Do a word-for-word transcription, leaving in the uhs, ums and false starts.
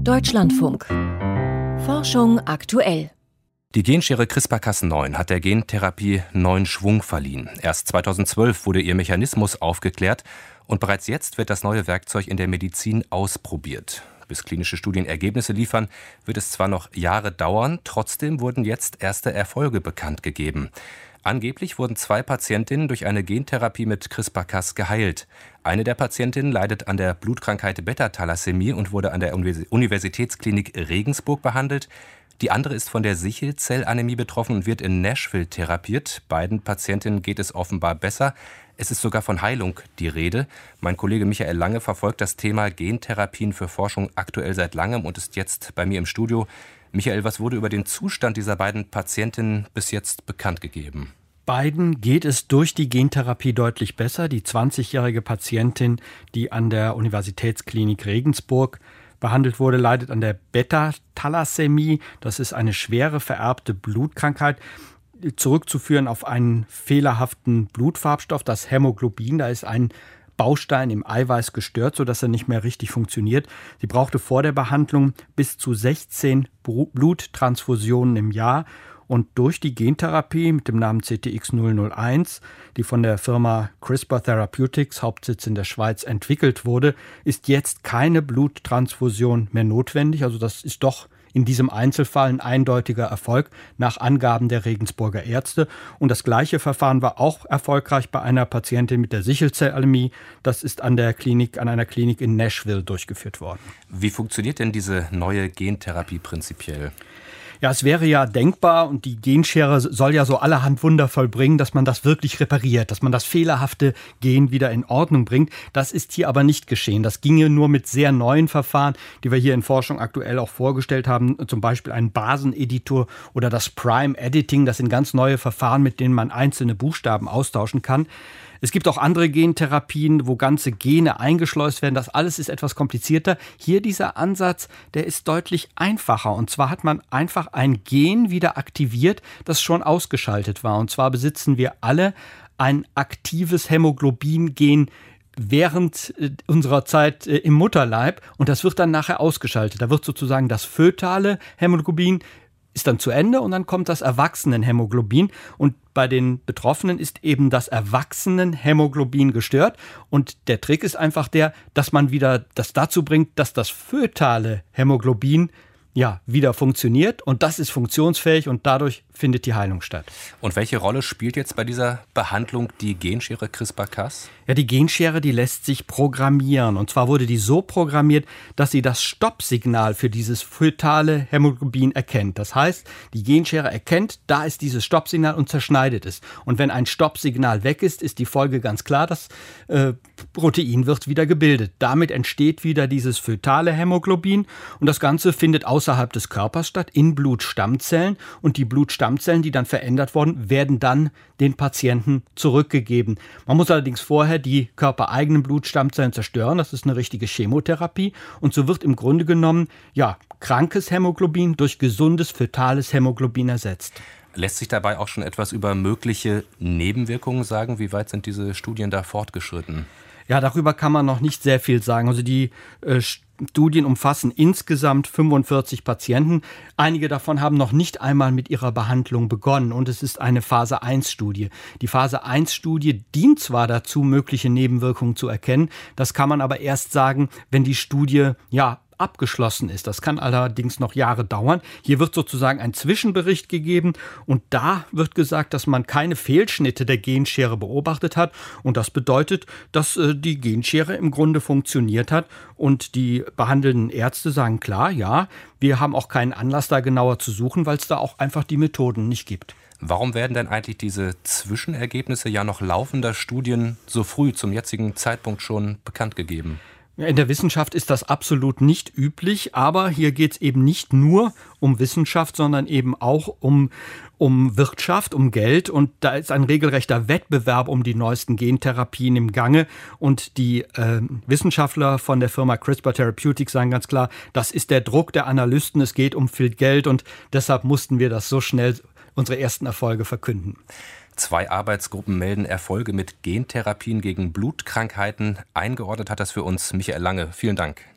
Deutschlandfunk. Forschung aktuell. Die Genschere CRISPR Cas neun hat der Gentherapie neuen Schwung verliehen. Erst zweitausendzwölf wurde ihr Mechanismus aufgeklärt und bereits jetzt wird das neue Werkzeug in der Medizin ausprobiert. Bis klinische Studien Ergebnisse liefern, wird es zwar noch Jahre dauern, trotzdem wurden jetzt erste Erfolge bekannt gegeben. Angeblich wurden zwei Patientinnen durch eine Gentherapie mit CRISPR Cas geheilt. Eine der Patientinnen leidet an der Blutkrankheit Beta-Thalassämie und wurde an der Universitätsklinik Regensburg behandelt. Die andere ist von der Sichelzellanämie betroffen und wird in Nashville therapiert. Beiden Patientinnen geht es offenbar besser. Es ist sogar von Heilung die Rede. Mein Kollege Michael Lange verfolgt das Thema Gentherapien für Forschung aktuell seit langem und ist jetzt bei mir im Studio. Michael, was wurde über den Zustand dieser beiden Patientinnen bis jetzt bekannt gegeben? Beiden geht es durch die Gentherapie deutlich besser. Die zwanzigjährige Patientin, die an der Universitätsklinik Regensburg behandelt wurde, leidet an der Beta-Thalassämie. Das ist eine schwere vererbte Blutkrankheit, zurückzuführen auf einen fehlerhaften Blutfarbstoff, das Hämoglobin. Da ist ein Baustein im Eiweiß gestört, sodass er nicht mehr richtig funktioniert. Sie brauchte vor der Behandlung bis zu sechzehn Bluttransfusionen im Jahr. Und durch die Gentherapie mit dem Namen C T X null null eins, die von der Firma CRISPR Therapeutics, Hauptsitz in der Schweiz, entwickelt wurde, ist jetzt keine Bluttransfusion mehr notwendig. Also das ist doch in diesem Einzelfall ein eindeutiger Erfolg nach Angaben der Regensburger Ärzte. Und das gleiche Verfahren war auch erfolgreich bei einer Patientin mit der Sichelzellanämie. Das ist an der Klinik, an einer Klinik in Nashville durchgeführt worden. Wie funktioniert denn diese neue Gentherapie prinzipiell? Ja, es wäre ja denkbar und die Genschere soll ja so allerhand Wunder vollbringen, dass man das wirklich repariert, dass man das fehlerhafte Gen wieder in Ordnung bringt. Das ist hier aber nicht geschehen. Das ginge nur mit sehr neuen Verfahren, die wir hier in Forschung aktuell auch vorgestellt haben, zum Beispiel einen Baseneditor oder das Prime Editing. Das sind ganz neue Verfahren, mit denen man einzelne Buchstaben austauschen kann. Es gibt auch andere Gentherapien, wo ganze Gene eingeschleust werden. Das alles ist etwas komplizierter. Hier dieser Ansatz, der ist deutlich einfacher. Und zwar hat man einfach ein Gen wieder aktiviert, das schon ausgeschaltet war. Und zwar besitzen wir alle ein aktives Hämoglobin-Gen während unserer Zeit im Mutterleib. Und das wird dann nachher ausgeschaltet. Da wird sozusagen das fötale Hämoglobin ist dann zu Ende und dann kommt das Erwachsenenhämoglobin und bei den Betroffenen ist eben das Erwachsenenhämoglobin gestört und der Trick ist einfach der, dass man wieder das dazu bringt, dass das fötale Hämoglobin ja wieder funktioniert und das ist funktionsfähig und dadurch findet die Heilung statt. Und welche Rolle spielt jetzt bei dieser Behandlung die Genschere CRISPR Cas? Ja, die Genschere, die lässt sich programmieren. Und zwar wurde die so programmiert, dass sie das Stoppsignal für dieses fötale Hämoglobin erkennt. Das heißt, die Genschere erkennt, da ist dieses Stoppsignal und zerschneidet es. Und wenn ein Stoppsignal weg ist, ist die Folge ganz klar, das äh, Protein wird wieder gebildet. Damit entsteht wieder dieses fötale Hämoglobin. Und das Ganze findet außerhalb des Körpers statt, in Blutstammzellen. Und die Blutstammzellen Stammzellen, die dann verändert wurden, werden dann den Patienten zurückgegeben. Man muss allerdings vorher die körpereigenen Blutstammzellen zerstören. Das ist eine richtige Chemotherapie. Und so wird im Grunde genommen ja, krankes Hämoglobin durch gesundes, fötales Hämoglobin ersetzt. Lässt sich dabei auch schon etwas über mögliche Nebenwirkungen sagen? Wie weit sind diese Studien da fortgeschritten? Ja, darüber kann man noch nicht sehr viel sagen. Also die äh, Studien umfassen insgesamt fünfundvierzig Patienten. Einige davon haben noch nicht einmal mit ihrer Behandlung begonnen und es ist eine Phase eins Studie. Die Phase eins Studie dient zwar dazu, mögliche Nebenwirkungen zu erkennen, das kann man aber erst sagen, wenn die Studie ja abgeschlossen ist. Das kann allerdings noch Jahre dauern. Hier wird sozusagen ein Zwischenbericht gegeben und da wird gesagt, dass man keine Fehlschnitte der Genschere beobachtet hat und das bedeutet, dass äh, die Genschere im Grunde funktioniert hat und die behandelnden Ärzte sagen klar, ja, wir haben auch keinen Anlass da genauer zu suchen, weil es da auch einfach die Methoden nicht gibt. Warum werden denn eigentlich diese Zwischenergebnisse ja noch laufender Studien so früh zum jetzigen Zeitpunkt schon bekannt gegeben? In der Wissenschaft ist das absolut nicht üblich, aber hier geht es eben nicht nur um Wissenschaft, sondern eben auch um, um Wirtschaft, um Geld. Und da ist ein regelrechter Wettbewerb um die neuesten Gentherapien im Gange. Und die äh, Wissenschaftler von der Firma CRISPR Therapeutics sagen ganz klar, das ist der Druck der Analysten, es geht um viel Geld und deshalb mussten wir das so schnell, unsere ersten Erfolge verkünden. Zwei Arbeitsgruppen melden Erfolge mit Gentherapien gegen Blutkrankheiten. Eingeordnet hat das für uns Michael Lange. Vielen Dank.